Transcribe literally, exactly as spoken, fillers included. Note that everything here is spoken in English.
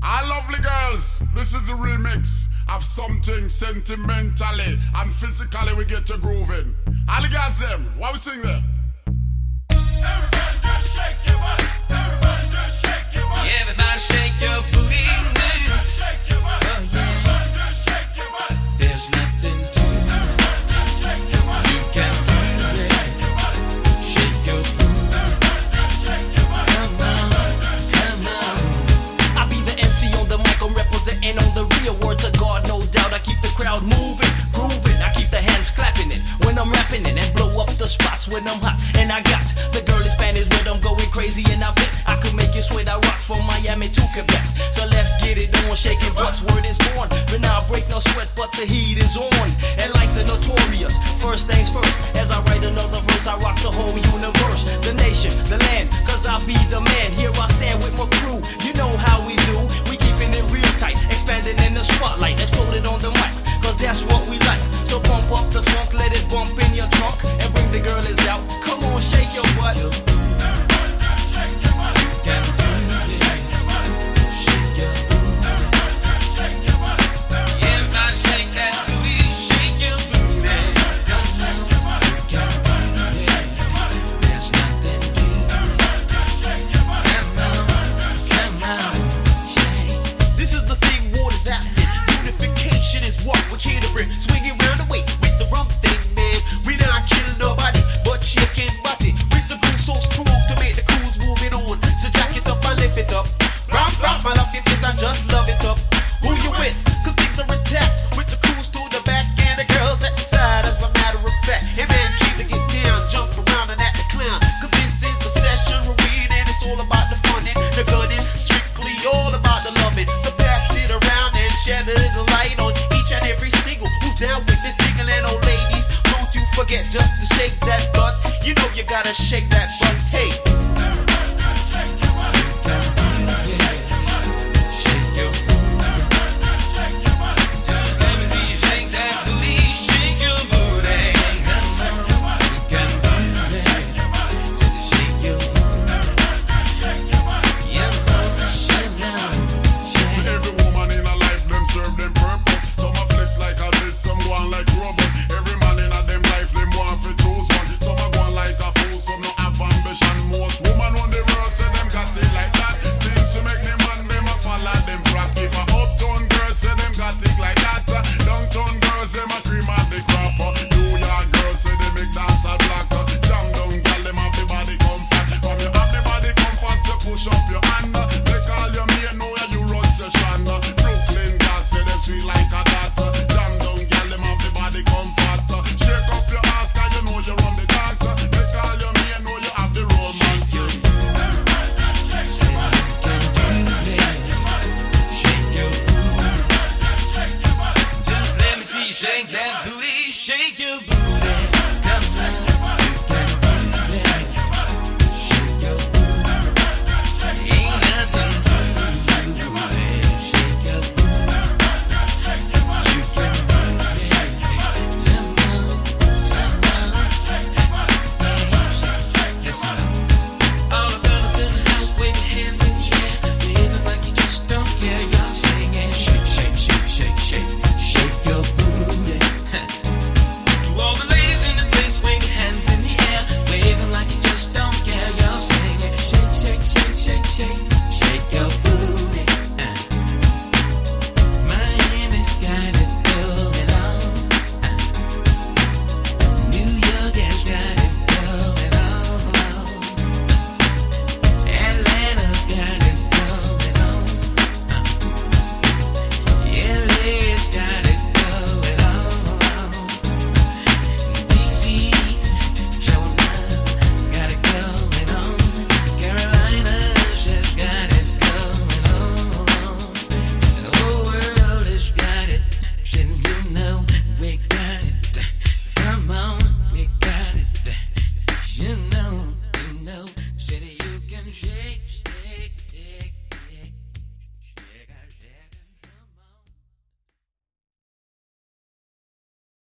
Our lovely girls, this is a remix of something sentimentally and physically we get to grooving. All the guys them, what we sing there? Everybody just shake your butt. Everybody just shake your butt. Everybody shake your booty. Everybody just shake your butt. Oh, yeah. Everybody just shake your butt. There's nothing to Everybody just shake your butt. you can do it. Shake your booty. Everybody just shake your butt. Come on, come on. I be the M C on the mic, I'm representing on the real word to God, no doubt. I keep the crowd moving, grooving. I keep the hands clapping it when I'm rapping it and blow up the spots when I'm hot. And I got the girl in Spanish rhythm going crazy, and I bet I could make you sweat. I rock from Miami to Quebec. So let's get it on, shaking butts, word is born. But now I break no sweat, but the heat is on. And like the notorious, first things first. As I write another verse, I rock the whole universe, the nation, the land, cause I be the man. Here I stand with my crew, you know how we do. We keeping it real tight, expanding in the spotlight, exploded on the mic, cause that's what we like. So pump up the funk, let it bump in your trunk, and bring the girlies out. Come on, shake your butt. Everybody just shake your butt. Can do it. Shake your booty. Everybody just shake your butt. Everybody shake that booty. Shake your booty. Come on, you can do it. There's nothing to it. Come on, come on, shake. This is the thing, water's happening. Unification is what we're here to bring. Swinging round the way with the rump thing, man. We not killing nobody, but shaking body. With the groove so strong to make the crews moving on. So jack it up and lift it up. Round, round, smile off your face and just love it up. Who you with? Cause things are intact. With the crews to the back and the girls at the side, as a matter of fact. Hey man, keep to get down, jump around and act the clown. Cause this is the session we're in, and it's all about the fun and the gunning. Strictly all about the loving. So pass it around and shed a little light on each and every single who's down with this jiggling old ladies. Don't you forget just to shake that butt. You know you gotta shake that butt. Hey.